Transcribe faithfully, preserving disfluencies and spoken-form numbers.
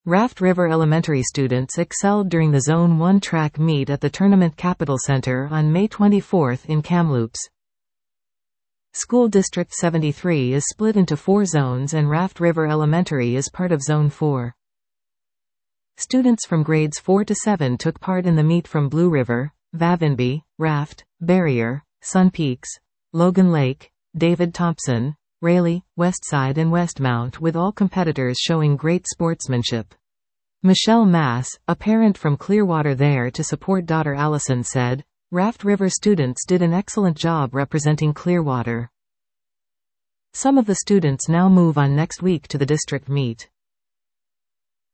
Raft River Elementary students excelled during the Zone one track meet at the Tournament Capital Center on May twenty-fourth in Kamloops. School District seventy-three is split into four zones and Raft River Elementary is part of Zone four. Students from grades four to seven took part in the meet from Blue River, Vavenby, Raft, Barrier, Sun Peaks, Logan Lake, David Thompson, Rayleigh, Westside and Westmount, with all competitors showing great sportsmanship. Michelle Mass, a parent from Clearwater there to support daughter Allison, said, "Raft River students did an excellent job representing Clearwater." Some of the students now move on next week to the district meet.